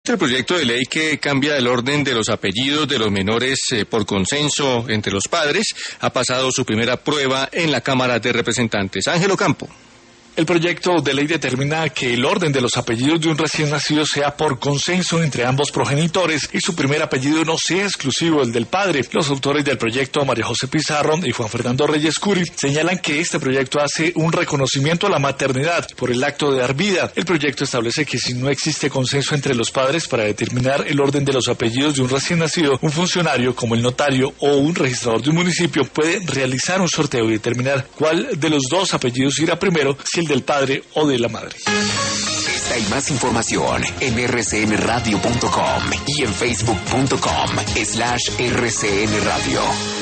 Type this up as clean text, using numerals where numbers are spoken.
El proyecto de ley que cambia el orden de los apellidos de los menores por consenso entre los padres ha pasado su primera prueba en la Cámara de Representantes. Ángel Ocampo. El proyecto de ley determina que el orden de los apellidos de un recién nacido sea por consenso entre ambos progenitores y su primer apellido no sea exclusivo del padre. Los autores del proyecto, María José Pizarro y Juan Fernando Reyes Curi, señalan que este proyecto hace un reconocimiento a la maternidad por el acto de dar vida. El proyecto establece que si no existe consenso entre los padres para determinar el orden de los apellidos de un recién nacido, un funcionario como el notario o un registrador de un municipio puede realizar un sorteo y determinar cuál de los dos apellidos irá primero, si el del padre o de la madre. Esta y más información en rcnradio.com y en facebook.com/rcnradio.